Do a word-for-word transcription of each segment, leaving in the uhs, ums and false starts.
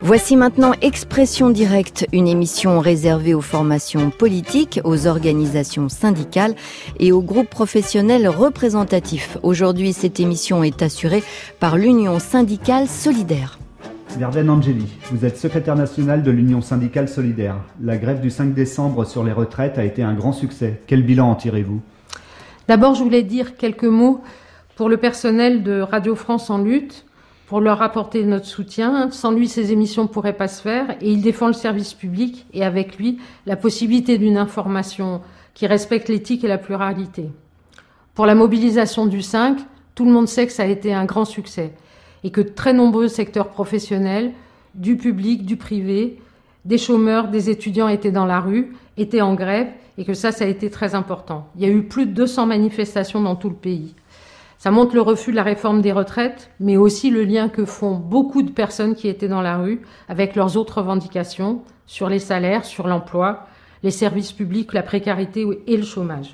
Voici maintenant Expression Directe, une émission réservée aux formations politiques, aux organisations syndicales et aux groupes professionnels représentatifs. Aujourd'hui, cette émission est assurée par l'Union syndicale solidaire. Verden Angeli, vous êtes secrétaire nationale de l'Union syndicale solidaire. La grève du cinq décembre sur les retraites a été un grand succès. Quel bilan en tirez-vous ? D'abord, je voulais dire quelques mots pour le personnel de Radio France en lutte, pour leur apporter notre soutien. Sans lui, ces émissions ne pourraient pas se faire et il défend le service public et avec lui, la possibilité d'une information qui respecte l'éthique et la pluralité. Pour la mobilisation du cinq, tout le monde sait que ça a été un grand succès et que très nombreux secteurs professionnels, du public, du privé, des chômeurs, des étudiants étaient dans la rue, étaient en grève et que ça, ça a été très important. Il y a eu plus de deux cents manifestations dans tout le pays. Ça montre le refus de la réforme des retraites, mais aussi le lien que font beaucoup de personnes qui étaient dans la rue avec leurs autres revendications sur les salaires, sur l'emploi, les services publics, la précarité et le chômage.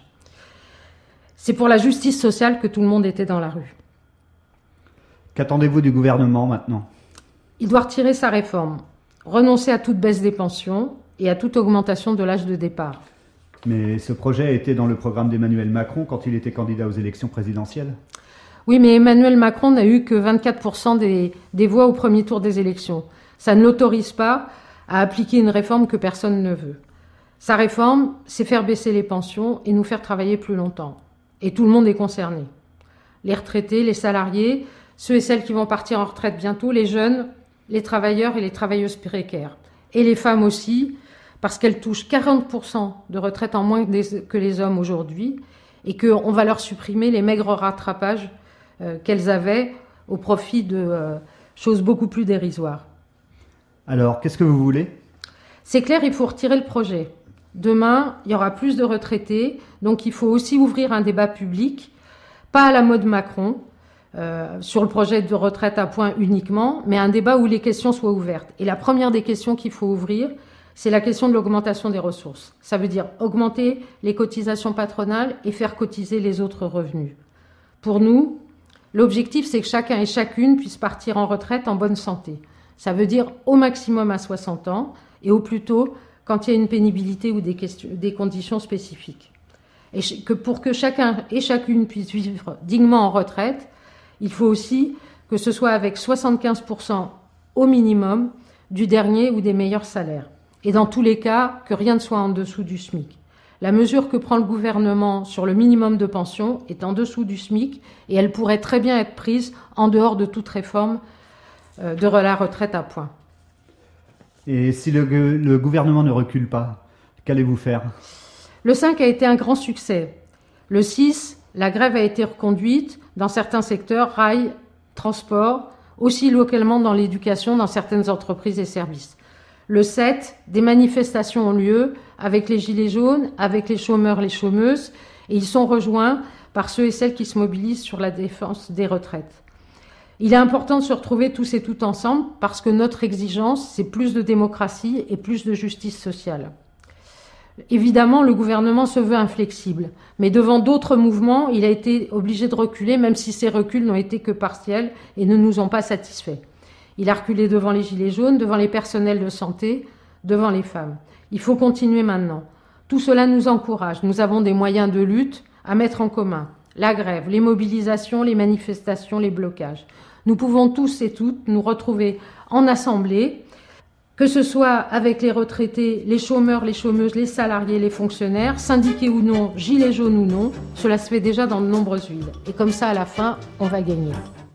C'est pour la justice sociale que tout le monde était dans la rue. Qu'attendez-vous du gouvernement maintenant ? Il doit retirer sa réforme, renoncer à toute baisse des pensions et à toute augmentation de l'âge de départ. Mais ce projet était dans le programme d'Emmanuel Macron quand il était candidat aux élections présidentielles. Oui, mais Emmanuel Macron n'a eu que vingt-quatre pour cent des, des voix au premier tour des élections. Ça ne l'autorise pas à appliquer une réforme que personne ne veut. Sa réforme, c'est faire baisser les pensions et nous faire travailler plus longtemps. Et tout le monde est concerné. Les retraités, les salariés, ceux et celles qui vont partir en retraite bientôt, les jeunes, les travailleurs et les travailleuses précaires. Et les femmes aussi, parce qu'elles touchent quarante pour cent de retraite en moins que les hommes aujourd'hui et qu'on va leur supprimer les maigres rattrapages euh, qu'elles avaient au profit de euh, choses beaucoup plus dérisoires. Alors, qu'est-ce que vous voulez ? C'est clair, il faut retirer le projet. Demain, il y aura plus de retraités, donc il faut aussi ouvrir un débat public, pas à la mode Macron, euh, sur le projet de retraite à points uniquement, mais un débat où les questions soient ouvertes. Et la première des questions qu'il faut ouvrir, c'est la question de l'augmentation des ressources. Ça veut dire augmenter les cotisations patronales et faire cotiser les autres revenus. Pour nous, l'objectif, c'est que chacun et chacune puisse partir en retraite en bonne santé. Ça veut dire au maximum à soixante ans et au plus tôt quand il y a une pénibilité ou des, questions, des conditions spécifiques. Et que pour que chacun et chacune puisse vivre dignement en retraite, il faut aussi que ce soit avec soixante-quinze pour cent au minimum du dernier ou des meilleurs salaires. Et dans tous les cas, que rien ne soit en dessous du SMIC. La mesure que prend le gouvernement sur le minimum de pension est en dessous du SMIC et elle pourrait très bien être prise en dehors de toute réforme de la retraite à points. Et si le, le gouvernement ne recule pas, qu'allez-vous faire ? Le cinq a été un grand succès. Le six, la grève a été reconduite dans certains secteurs, rail, transport, aussi localement dans l'éducation, dans certaines entreprises et services. Le sept, des manifestations ont lieu avec les gilets jaunes, avec les chômeurs, les chômeuses, et ils sont rejoints par ceux et celles qui se mobilisent sur la défense des retraites. Il est important de se retrouver tous et toutes ensemble parce que notre exigence, c'est plus de démocratie et plus de justice sociale. Évidemment, le gouvernement se veut inflexible, mais devant d'autres mouvements, il a été obligé de reculer, même si ces reculs n'ont été que partiels et ne nous ont pas satisfaits. Il a reculé devant les gilets jaunes, devant les personnels de santé, devant les femmes. Il faut continuer maintenant. Tout cela nous encourage. Nous avons des moyens de lutte à mettre en commun. La grève, les mobilisations, les manifestations, les blocages. Nous pouvons tous et toutes nous retrouver en assemblée, que ce soit avec les retraités, les chômeurs, les chômeuses, les salariés, les fonctionnaires, syndiqués ou non, gilets jaunes ou non. Cela se fait déjà dans de nombreuses villes. Et comme ça, à la fin, on va gagner.